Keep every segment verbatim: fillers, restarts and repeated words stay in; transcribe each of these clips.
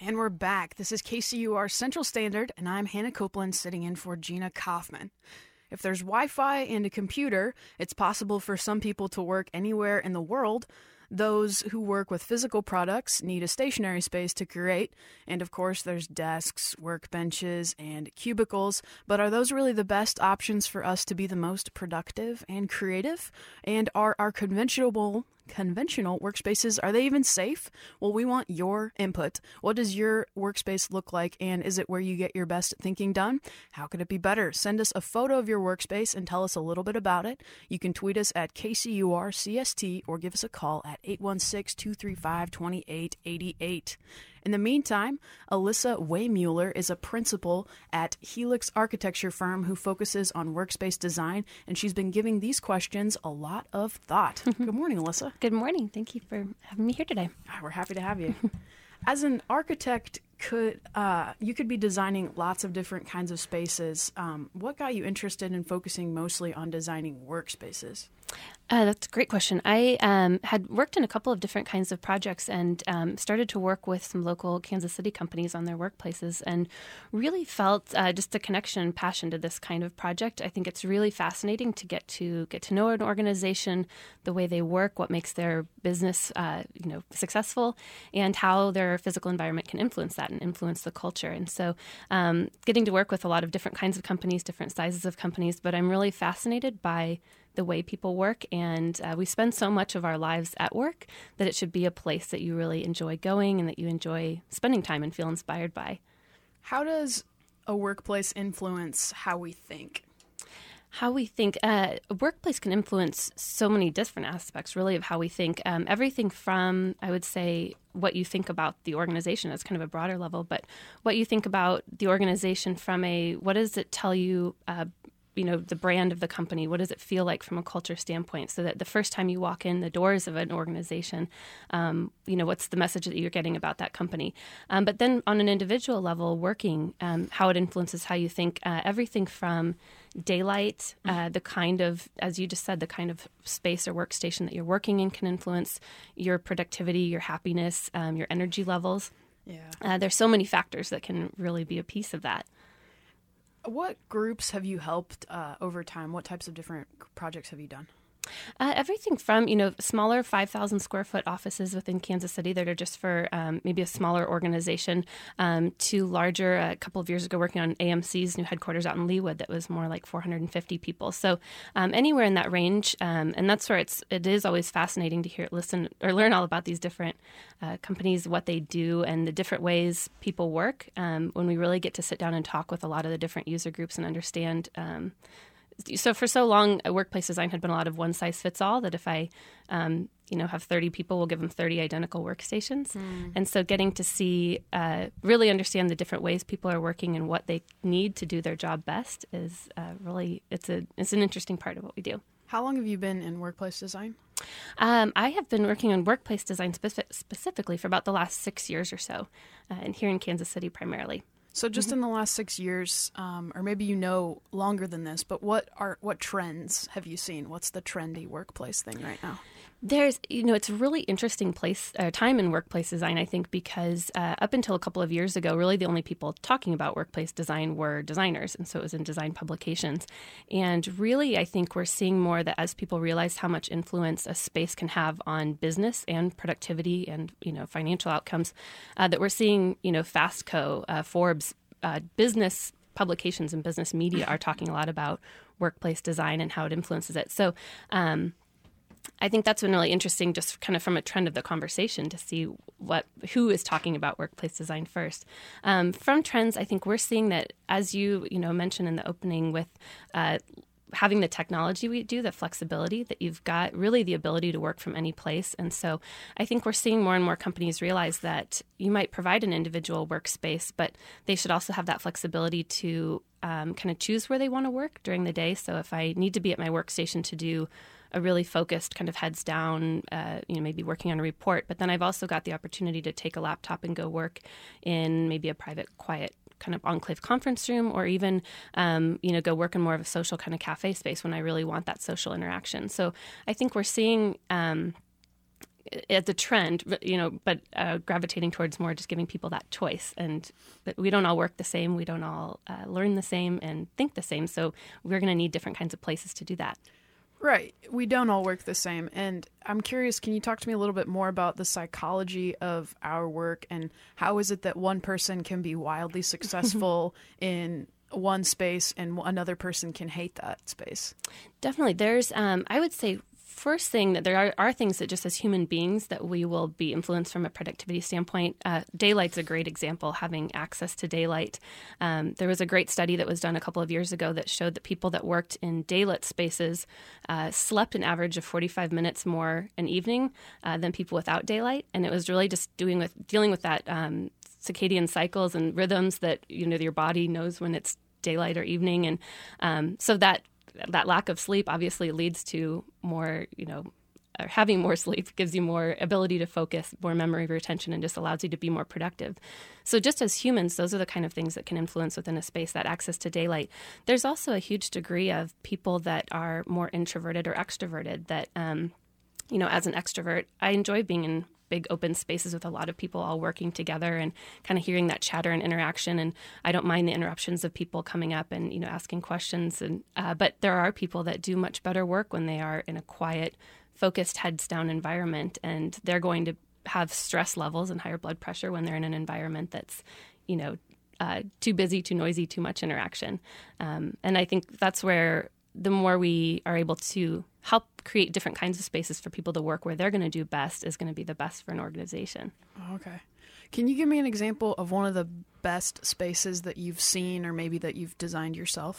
And we're back. This is K C U R Central Standard, and I'm Hannah Copeland sitting in for Gina Kaufman. If there's Wi-Fi and a computer, it's possible for some people to work anywhere in the world. Those who work with physical products need a stationary space to create. And of course, there's desks, workbenches, and cubicles. But are those really the best options for us to be the most productive and creative? And are our conventional conventional workspaces, are they even safe? Well, we want your input. What does your workspace look like, and is it where you get your best thinking done? How could it be better? Send us a photo of your workspace and tell us a little bit about it. You can tweet us at K C U R C S T or give us a call at eight one six, two three five, two eight eight eight. In the meantime, Alyssa Waymuller is a principal at Helix Architecture firm who focuses on workspace design, and she's been giving these questions a lot of thought. Good morning, Alyssa. Good morning. Thank you for having me here today. We're happy to have you. As an architect, could uh, you could be designing lots of different kinds of spaces. Um, what got you interested in focusing mostly on designing workspaces? Uh, that's a great question. I um, had worked in a couple of different kinds of projects and um, started to work with some local Kansas City companies on their workplaces and really felt uh, just a connection and passion to this kind of project. I think it's really fascinating to get to get to know an organization, the way they work, what makes their business uh, you know, successful, and how their physical environment can influence that and influence the culture. And so um, getting to work with a lot of different kinds of companies, different sizes of companies, but I'm really fascinated by the way people work, and uh, we spend so much of our lives at work that it should be a place that you really enjoy going and that you enjoy spending time and feel inspired by. How does a workplace influence how we think? How we think, uh, a workplace can influence so many different aspects, really, of how we think. Um, everything from, I would say, what you think about the organization as kind of a broader level, but what you think about the organization from a, what does it tell you uh, you know, the brand of the company? What does it feel like from a culture standpoint? So that the first time you walk in the doors of an organization, um, you know, what's the message that you're getting about that company? Um, but then on an individual level, working, um, how it influences how you think, uh, everything from daylight, uh, the kind of, as you just said, the kind of space or workstation that you're working in can influence your productivity, your happiness, um, your energy levels. Yeah. Uh, there's so many factors that can really be a piece of that. What groups have you helped uh, over time? What types of different projects have you done? Uh, everything from, you know, smaller five thousand square foot offices within Kansas City that are just for um, maybe a smaller organization um, to larger, a couple of years ago working on A M C's new headquarters out in Leawood that was more like four hundred fifty people. So um, anywhere in that range. Um, and that's where it's, it is always fascinating to hear, listen, or learn all about these different uh, companies, what they do and the different ways people work. Um, when we really get to sit down and talk with a lot of the different user groups and understand um So for so long, workplace design had been a lot of one size fits all, that if I, um, you know, have thirty people, we'll give them thirty identical workstations. Mm. And so getting to see, uh, really understand the different ways people are working and what they need to do their job best is uh, really, it's a it's an interesting part of what we do. How long have you been in workplace design? Um, I have been working on workplace design spe- specifically for about the last six years or so, uh, and here in Kansas City primarily. So just Mm-hmm. in the last six years, um, or maybe you know longer than this, but what are what trends have you seen? What's the trendy workplace thing right now? There's, you know, it's a really interesting place, uh, time in workplace design, I think, because uh, up until a couple of years ago, really the only people talking about workplace design were designers. And so it was in design publications. And really, I think we're seeing more that as people realize how much influence a space can have on business and productivity and, you know, financial outcomes, uh, that we're seeing, you know, Fastco, uh, Forbes, uh, business publications and business media are talking a lot about workplace design and how it influences it. So, um, I think that's been really interesting, just kind of from a trend of the conversation, to see what who is talking about workplace design first. Um, from trends, I think we're seeing that, as you you know mentioned in the opening, with uh, having the technology we do, the flexibility, that you've got really the ability to work from any place. And so I think we're seeing more and more companies realize that you might provide an individual workspace, but they should also have that flexibility to um, kind of choose where they want to work during the day. So if I need to be at my workstation to do a really focused kind of heads down, uh, you know, maybe working on a report, but then I've also got the opportunity to take a laptop and go work in maybe a private, quiet kind of enclave conference room, or even, um, you know, go work in more of a social kind of cafe space when I really want that social interaction. So I think we're seeing um, as a trend, you know, but uh, gravitating towards more just giving people that choice. And that we don't all work the same. We don't all uh, learn the same and think the same. So we're going to need different kinds of places to do that. Right. We don't all work the same. And I'm curious, can you talk to me a little bit more about the psychology of our work and how is it that one person can be wildly successful in one space and another person can hate that space? Definitely. There's, um, I would say, first thing that there are, are things that just as human beings that we will be influenced from a productivity standpoint. Uh, daylight's a great example, having access to daylight. Um, there was a great study that was done a couple of years ago that showed that people that worked in daylit spaces uh, slept an average of forty-five minutes more an evening uh, than people without daylight. And it was really just doing with dealing with that um, circadian cycles and rhythms that, you know, your body knows when it's daylight or evening. And um, so that that lack of sleep obviously leads to more, you know, or having more sleep gives you more ability to focus, more memory retention, and just allows you to be more productive. So just as humans, those are the kind of things that can influence within a space, that access to daylight. There's also a huge degree of people that are more introverted or extroverted that, um, you know, as an extrovert, I enjoy being in big open spaces with a lot of people all working together and kind of hearing that chatter and interaction. And I don't mind the interruptions of people coming up and, you know, asking questions. And uh, but there are people that do much better work when they are in a quiet, focused, heads down environment. And they're going to have stress levels and higher blood pressure when they're in an environment that's, you know, uh, too busy, too noisy, too much interaction. Um, and I think that's where the more we are able to help create different kinds of spaces for people to work where they're going to do best is going to be the best for an organization. Okay. Can you give me an example of one of the best spaces that you've seen or maybe that you've designed yourself?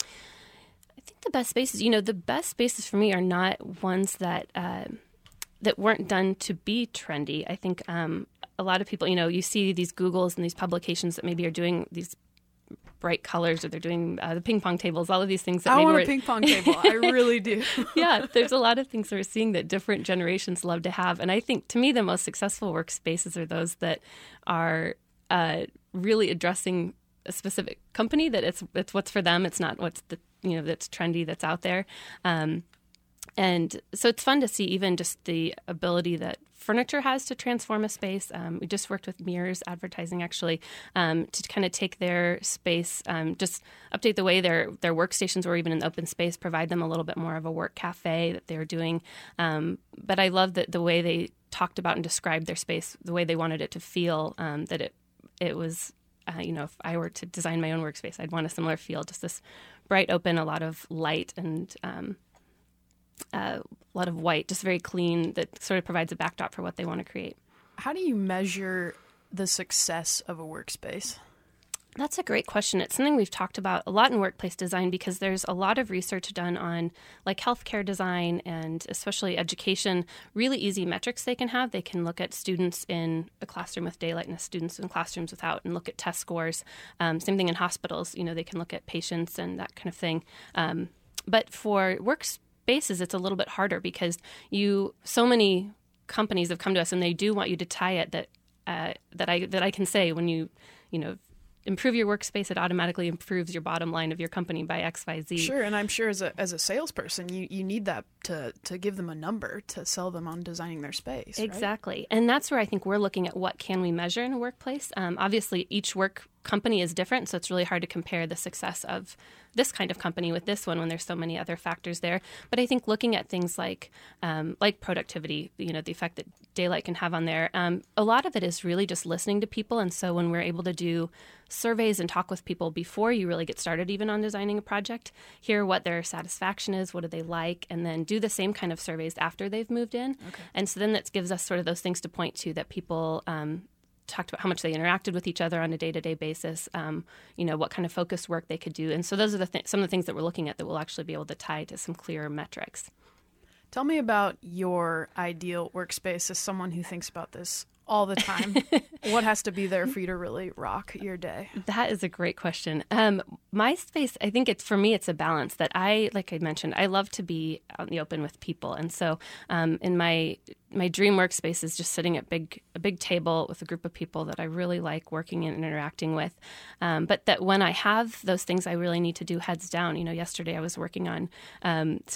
I think the best spaces, you know, the best spaces for me are not ones that uh, that weren't done to be trendy. I think um, a lot of people, you know, you see these Googles and these publications that maybe are doing these bright colors, or they're doing uh, the ping pong tables, all of these things that I maybe want were... a ping pong table. I really do. Yeah, there's a lot of things we're seeing that different generations love to have. And I think, to me, the most successful workspaces are those that are uh, really addressing a specific company, that it's it's what's for them. It's not what's the, you know, that's trendy that's out there. Um, and so it's fun to see even just the ability that furniture has to transform a space. Um, we just worked with Mirrors Advertising, actually, um, to kind of take their space, um, just update the way their their workstations were even in the open space, provide them a little bit more of a work cafe that they were doing. Um, but I love that the way they talked about and described their space, the way they wanted it to feel, um, that it it was, uh, you know, if I were to design my own workspace, I'd want a similar feel, just this bright, open, a lot of light and um, Uh, a lot of white, just very clean, that sort of provides a backdrop for what they want to create. How do you measure the success of a workspace? That's a great question. It's something we've talked about a lot in workplace design because there's a lot of research done on like healthcare design and especially education, really easy metrics they can have. They can look at students in a classroom with daylight and students in classrooms without and look at test scores. Um, same thing in hospitals. You know, they can look at patients and that kind of thing. Um, but for workspace, spaces, it's a little bit harder because you so many companies have come to us and they do want you to tie it that uh, that I that I can say when you you know improve your workspace, it automatically improves your bottom line of your company by X, Y, Z. Sure, and I'm sure as a as a salesperson, you, you need that to to give them a number to sell them on designing their space. Exactly, right? And that's where I think we're looking at what can we measure in a workplace. Um, obviously, each work company is different, so it's really hard to compare the success of this kind of company with this one when there's so many other factors there. But I think looking at things like um, like productivity, you know, the effect that daylight can have on there, um, a lot of it is really just listening to people. And so when we're able to do surveys and talk with people before you really get started even on designing a project, hear what their satisfaction is, what do they like, and then do the same kind of surveys after they've moved in. Okay. And so then that gives us sort of those things to point to that people um, talked about how much they interacted with each other on a day-to-day basis, um, you know, what kind of focused work they could do. And so those are the th- some of the things that we're looking at that we'll actually be able to tie to some clearer metrics. Tell me about your ideal workspace as someone who thinks about this all the time. What has to be there for you to really rock your day? That is a great question. Um, my space, I think it's, for me, it's a balance that I, like I mentioned, I love to be out in the open with people. And so um, in my my dream workspace is just sitting at big a big table with a group of people that I really like working and interacting with. Um, but that when I have those things I really need to do heads down, you know, yesterday I was working on um, some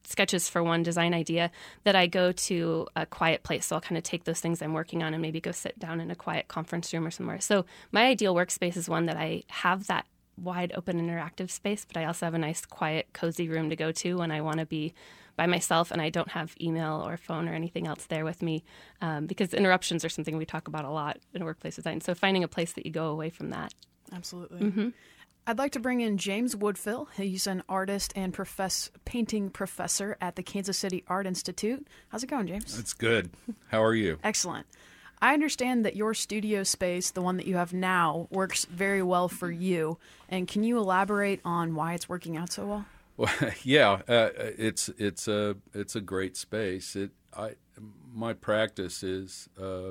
sketches for one design idea, that I go to a quiet place. So I'll kind of take those things I'm working on and maybe go sit down in a quiet conference room or somewhere. So my ideal workspace is one that I have that wide open interactive space, but I also have a nice quiet cozy room to go to when I want to be by myself and I don't have email or phone or anything else there with me, um, because interruptions are something we talk about a lot in workplace design. So finding a place that you go away from that. Absolutely. Mm-hmm. I'd like to bring in James Woodfill. He's an artist and profess- painting professor at the Kansas City Art Institute. How's it going, James? It's good. How are you? Excellent. I understand that your studio space, the one that you have now, works very well for you. And can you elaborate on why it's working out so well? Well, yeah, uh, it's it's a it's a great space. It I my practice is uh,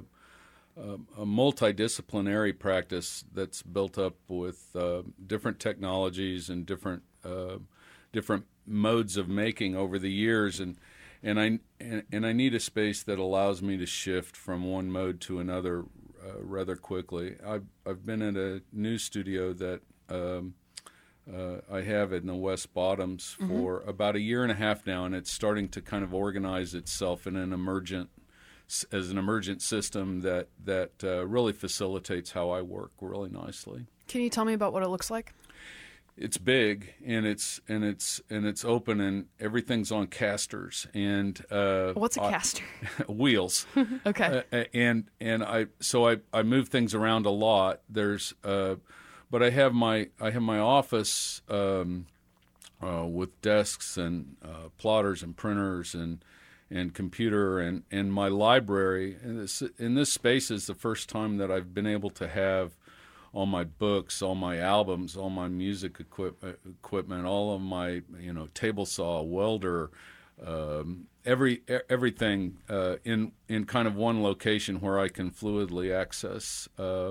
a multidisciplinary practice that's built up with uh, different technologies and different uh, different modes of making over the years, and and I and, and I need a space that allows me to shift from one mode to another uh, rather quickly. I've I've been at a new studio that. Um, Uh, I have it in the West Bottoms for mm-hmm. about a year and a half now, and it's starting to kind of organize itself in an emergent, as an emergent system that that uh, really facilitates how I work really nicely. Can you tell me about what it looks like? It's big and it's and it's and it's open and everything's on casters and uh, what's a caster? I, wheels. Okay. Uh, and and I so I I move things around a lot. There's uh, But I have my I have my office um, uh, with desks and uh, plotters and printers and and computer and, and my library. And this, in this space is the first time that I've been able to have all my books, all my albums, all my music equip, equipment, all of my you know table saw, welder, um, every everything uh, in in kind of one location where I can fluidly access. Uh,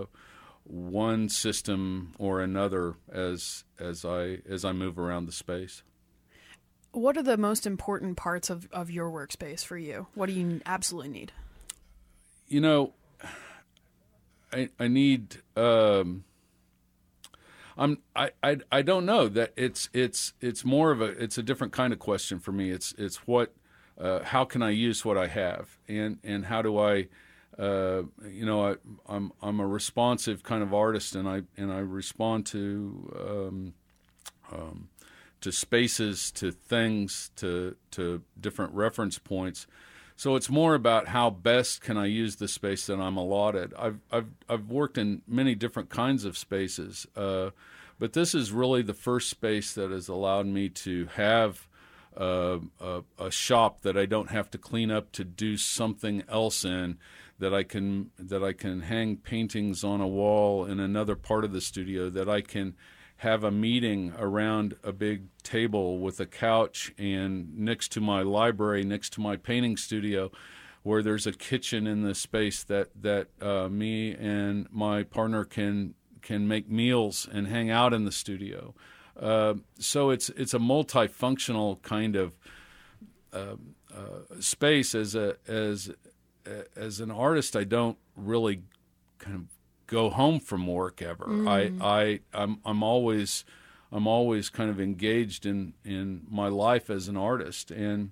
one system or another as as I as I move around the space. What are the most important parts of, of your workspace for you? What do you absolutely need? You know, I I need um, I'm I, I I don't know that it's it's it's more of a it's a different kind of question for me. It's it's what uh, how can I use what I have and and how do I Uh, you know, I, I'm I'm a responsive kind of artist, and I and I respond to um, um, to spaces, to things, to to different reference points. So it's more about how best can I use the space that I'm allotted. I've I've I've worked in many different kinds of spaces, uh, but this is really the first space that has allowed me to have uh, a, a shop that I don't have to clean up to do something else in. That I can that I can hang paintings on a wall in another part of the studio, that I can have a meeting around a big table with a couch and next to my library, next to my painting studio, where there's a kitchen in the space that that uh, me and my partner can can make meals and hang out in the studio. Uh, so it's it's a multifunctional kind of uh, uh, space. As a as As an artist, I don't really kind of go home from work ever. Mm. I, I, I'm, I'm always, I'm always kind of engaged in, in my life as an artist. And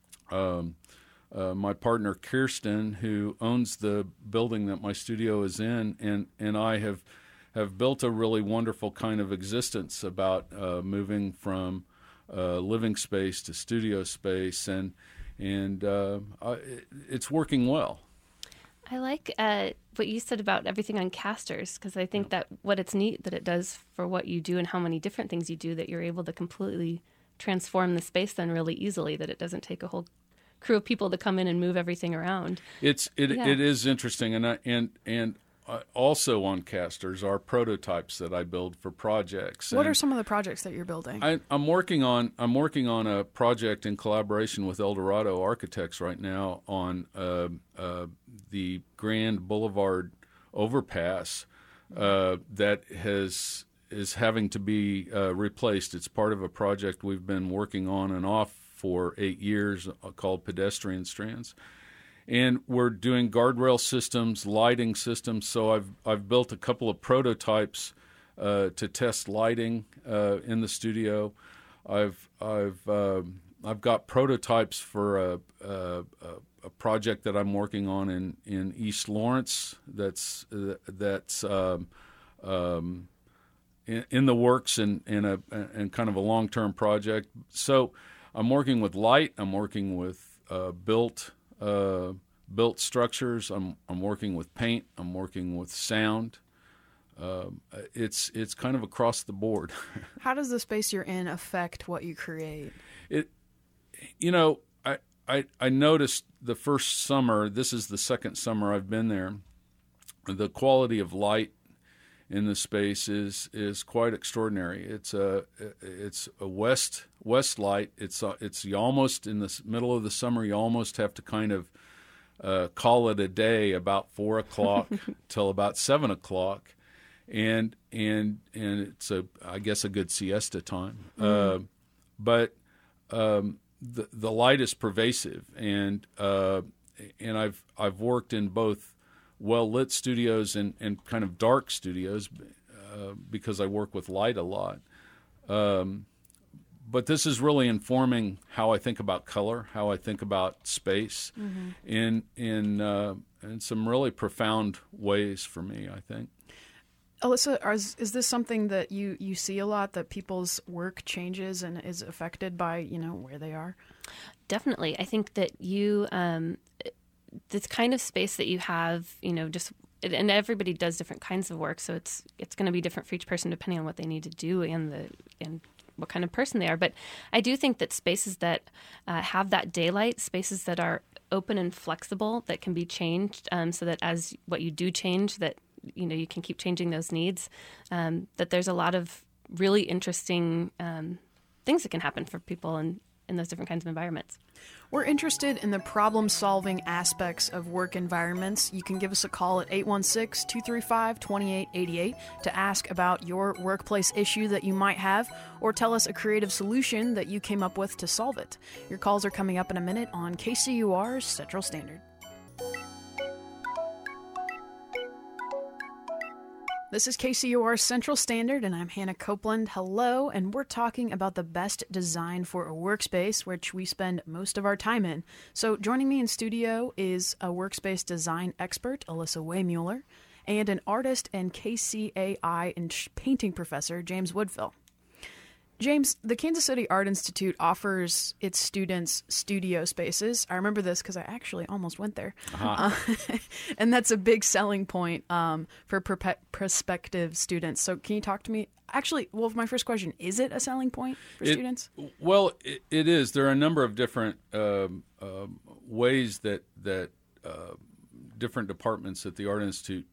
um, uh, my partner Kirsten, who owns the building that my studio is in, and, and I have, have built a really wonderful kind of existence about uh, moving from uh, living space to studio space, and. And uh, it's working well. I like uh, what you said about everything on casters, because I think yeah. that what it's neat that it does for what you do and how many different things you do, that you're able to completely transform the space then really easily, that it doesn't take a whole crew of people to come in and move everything around. It's It, yeah. it is interesting. And I, and and uh, also on casters are prototypes that I build for projects. What and are some of the projects that you're building? I, I'm working on I'm working on a project in collaboration with Eldorado Architects right now on uh, uh, the Grand Boulevard overpass uh, that has is having to be uh, replaced. It's part of a project we've been working on and off for eight years called Pedestrian Strands. And we're doing guardrail systems, lighting systems. So I've I've built a couple of prototypes uh, to test lighting uh, in the studio. I've I've uh, I've got prototypes for a, a, a project that I'm working on in, in East Lawrence. That's uh, that's um, um, in, in the works and in, in a and kind of a long-term project. So I'm working with light. I'm working with uh, built uh, built structures. I'm I'm working with paint. I'm working with sound. Um, it's it's kind of across the board. How does the space you're in affect what you create? It, you know, I, I I noticed the first summer. This is the second summer I've been there. The quality of light in the space is is quite extraordinary. It's a it's a west west light. It's a, it's you almost in the middle of the summer. You almost have to kind of uh, call it a day about four o'clock till about seven o'clock. And and and it's a I guess a good siesta time, mm. uh, but um, the the light is pervasive, and uh, and I've I've worked in both well lit studios and, and kind of dark studios uh, because I work with light a lot. Um, but this is really informing how I think about color, how I think about space, mm-hmm. in in uh, in some really profound ways for me, I think. Alyssa, is, is this something that you, you see a lot, that people's work changes and is affected by, you know, where they are? Definitely. I think that you, um, this kind of space that you have, you know, just, and everybody does different kinds of work, so it's it's going to be different for each person depending on what they need to do and the and what kind of person they are. But I do think that spaces that uh, have that daylight, spaces that are open and flexible, that can be changed, um, so that as what you do change, that you know, you can keep changing those needs, um, that there's a lot of really interesting um, things that can happen for people in, in those different kinds of environments. We're interested in the problem-solving aspects of work environments. You can give us a call at eight one six, two three five, two eight eight eight to ask about your workplace issue that you might have, or tell us a creative solution that you came up with to solve it. Your calls are coming up in a minute on K C U R's Central Standard. This is K C U R Central Standard, and I'm Hannah Copeland. Hello, and we're talking about the best design for a workspace, which we spend most of our time in. So joining me in studio is a workspace design expert, Alyssa Wehmuller, and an artist and K C A I and painting professor, James Woodfill. James, the Kansas City Art Institute offers its students studio spaces. I remember this because I actually almost went there. Uh-huh. Uh, and that's a big selling point um, for perpe- prospective students. So can you talk to me? Actually, well, my first question, is it a selling point for it, students? Well, it, it is. There are a number of different um, uh, ways that, that uh, different departments at the Art Institute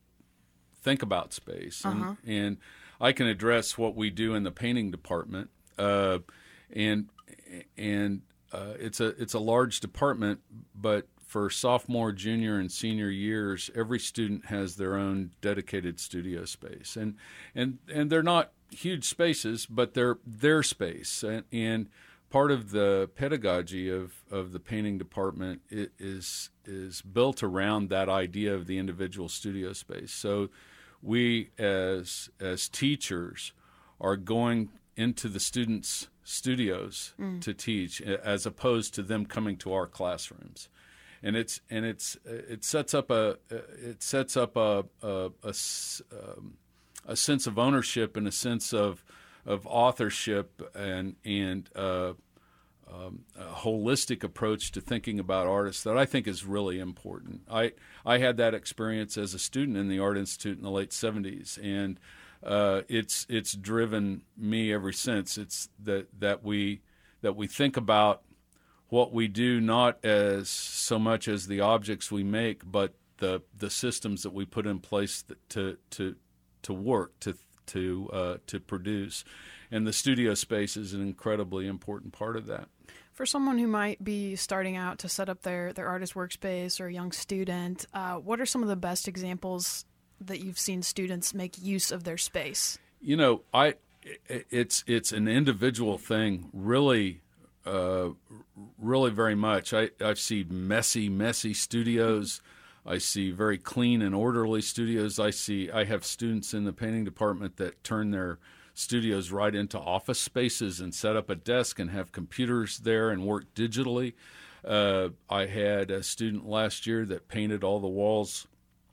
think about space. Uh-huh. And, and I can address what we do in the painting department, uh, and and uh, it's a it's a large department. But for sophomore, junior, and senior years, every student has their own dedicated studio space, and and and they're not huge spaces, but they're their space. And, and part of the pedagogy of, of the painting department is is built around that idea of the individual studio space. So we as as teachers are going into the students' studios mm. to teach, as opposed to them coming to our classrooms, and it's and it's it sets up a it sets up a a, a, um, a sense of ownership and a sense of of authorship and and uh, Um, a holistic approach to thinking about artists that I think is really important. I I had that experience as a student in the Art Institute in the late seventies, and uh, it's it's driven me ever since. It's that that we that we think about what we do not as so much as the objects we make, but the the systems that we put in place that, to to to work to to uh, to produce, and the studio space is an incredibly important part of that. For someone who might be starting out to set up their, their artist workspace, or a young student, uh, what are some of the best examples that you've seen students make use of their space? You know, I it's it's an individual thing, really, uh, really very much. I I see messy, messy studios. I see very clean and orderly studios. I see I have students in the painting department that turn their studios right into office spaces and set up a desk and have computers there and work digitally. Uh, I had a student last year that painted all the walls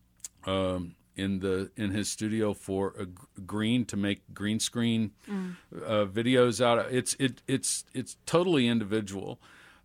um, in the in his studio for a g- green to make green screen mm. uh, videos out of it's it it's it's totally individual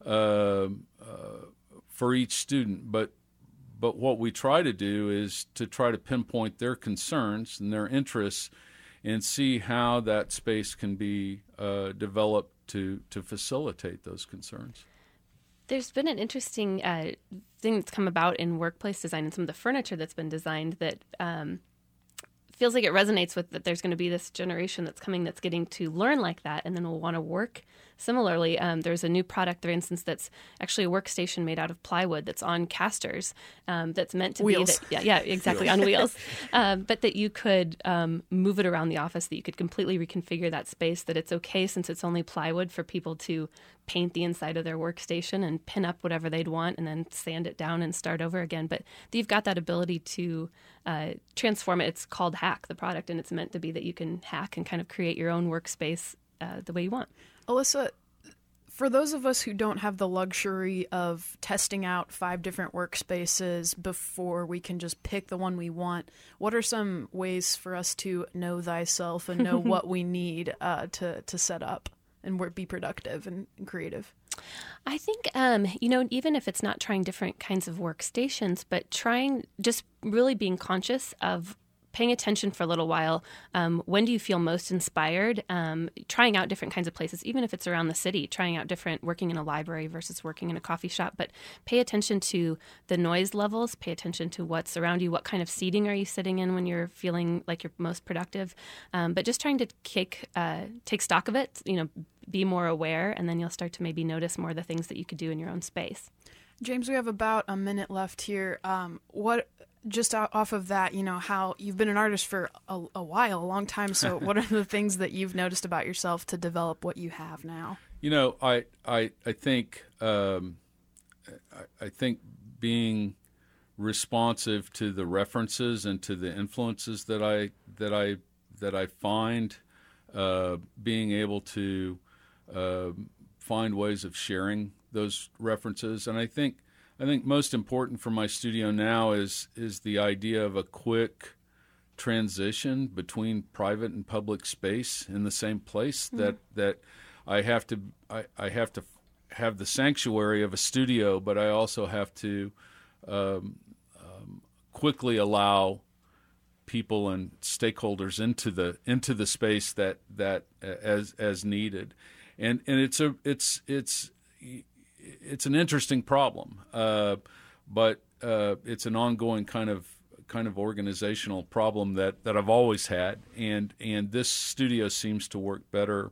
uh, uh, for each student, but but what we try to do is to try to pinpoint their concerns and their interests and see how that space can be uh, developed to to facilitate those concerns. There's been an interesting uh, thing that's come about in workplace design and some of the furniture that's been designed that um, feels like it resonates with that there's going to be this generation that's coming that's getting to learn like that and then will want to work similarly. Um, there's a new product, for instance, that's actually a workstation made out of plywood that's on casters um, that's meant to wheels. be that, yeah, yeah, exactly, on wheels, um, but that you could um, move it around the office, that you could completely reconfigure that space, that it's okay since it's only plywood for people to paint the inside of their workstation and pin up whatever they'd want and then sand it down and start over again. But you've got that ability to uh, transform it. It's called Hack, the product, and it's meant to be that you can hack and kind of create your own workspace uh, the way you want. Alyssa, for those of us who don't have the luxury of testing out five different workspaces before we can just pick the one we want, what are some ways for us to know thyself and know what we need uh, to, to set up and work, be productive and, and creative? I think, um, you know, even if it's not trying different kinds of workstations, but trying just really being conscious of paying attention for a little while. Um, when do you feel most inspired? Um, trying out different kinds of places, even if it's around the city, trying out different, working in a library versus working in a coffee shop. But pay attention to the noise levels, pay attention to what's around you, what kind of seating are you sitting in when you're feeling like you're most productive. Um, but just trying to take, uh, take stock of it, you know, be more aware, and then you'll start to maybe notice more of the things that you could do in your own space. James, we have about a minute left here. Um, what... Just off of that, you know, how you've been an artist for a, a while, a long time. So what are the things that you've noticed about yourself to develop what you have now? You know, I I, I think um, I, I think being responsive to the references and to the influences that I that I that I find, uh, being able to uh, find ways of sharing those references, and I think. I think most important for my studio now is is the idea of a quick transition between private and public space in the same place. Mm-hmm. That that I have to I, I have to have the sanctuary of a studio, but I also have to um, um, quickly allow people and stakeholders into the into the space that that uh, as as needed, and and it's a it's it's. It's an interesting problem, uh, but uh, it's an ongoing kind of kind of organizational problem that, that I've always had, and and this studio seems to work better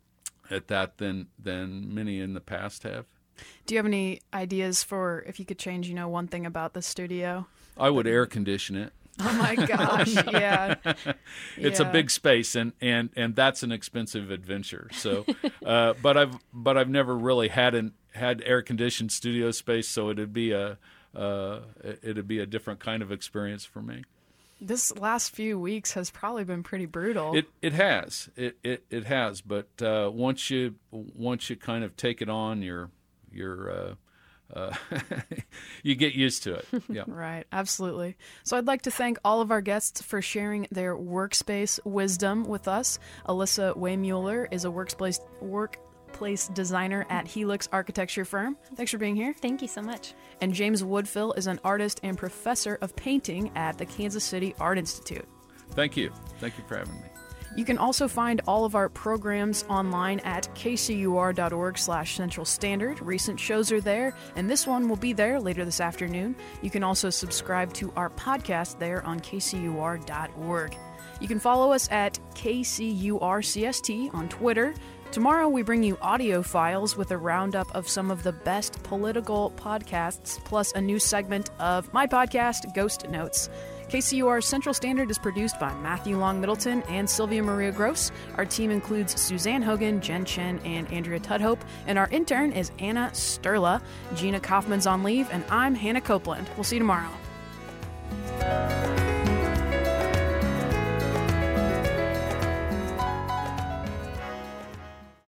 at that than than many in the past have. Do you have any ideas for if you could change, you know, one thing about the studio? I would air condition it. Oh my gosh, yeah. It's yeah. a big space, and, and, and that's an expensive adventure. So, uh, but I've but I've never really had an had air conditioned studio space, so it'd be a uh, it'd be a different kind of experience for me. This last few weeks has probably been pretty brutal. It it has it it, it has, but uh, once you once you kind of take it on, you're you're uh, Uh, you get used to it. Yeah. Right. Absolutely. So I'd like to thank all of our guests for sharing their workspace wisdom with us. Alyssa Wehmuller is a workspace workplace designer at Helix Architecture Firm. Thanks for being here. Thank you so much. And James Woodfill is an artist and professor of painting at the Kansas City Art Institute. Thank you. Thank you for having me. You can also find all of our programs online at kcur.org slash Central Standard. Recent shows are there, and this one will be there later this afternoon. You can also subscribe to our podcast there on k c u r dot org. You can follow us at K C U R C S T on Twitter. Tomorrow we bring you audio files with a roundup of some of the best political podcasts, plus a new segment of my podcast, Ghost Notes. K C U R Central Standard is produced by Matthew Long Middleton and Sylvia Maria Gross. Our team includes Suzanne Hogan, Jen Chen, and Andrea Tudhope. And our intern is Anna Sterla. Gina Kaufman's on leave, and I'm Hannah Copeland. We'll see you tomorrow.